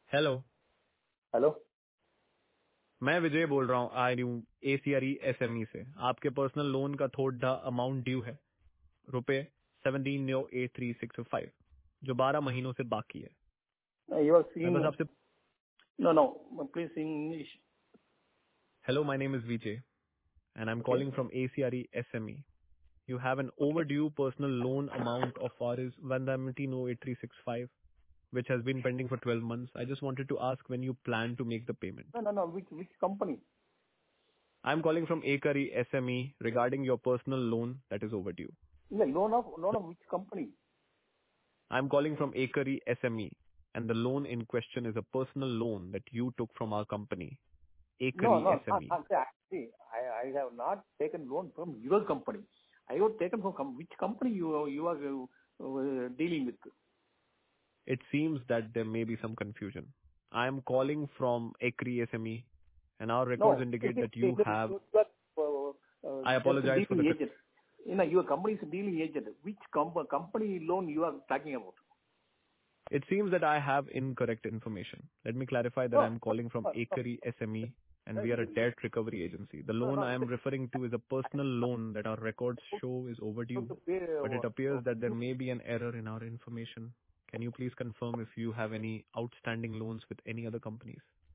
Hello. Hello. मैं विजय बोल रहा हूँ। ACRE SME से। आपके पर्सनल लोन का थोड़ा अमाउंट ड्यू है, रुपए 17,083,605, जो 12 महीनों से बाकी है। यू आर मैं सीइंग। बस आपसे no no, please sing English. Hello, my name is Vijay and I am okay calling from ACRE SME. You have an okay. overdue personal loan amount of Rs 1,17,083,605, which has been pending for 12 months. I just wanted to ask when you plan to make the payment. No no no, which company? I'm calling from ACRE SME regarding your personal loan that is overdue. Loan of which company? I'm calling from Akari SME, and the loan in question is a personal loan that you took from our company, no Akari no, SME. actually I have not taken loan from your company. I have taken from which company you are dealing with? It seems that there may be some confusion. I am calling from Akari SME, and our No, records indicate that you have. you are I just apologize for the. dealing agent. Your company is dealing agent. Which company loan you are talking about? It seems that I have incorrect information. Let me clarify that No, I'm calling from Akari SME, and we are a no, debt recovery agency. The no, loan I no. am referring to is a personal loan that our records show is overdue, To pay, but it appears that there may be an error in our information. Can you please confirm if you have any outstanding loans with any other companies?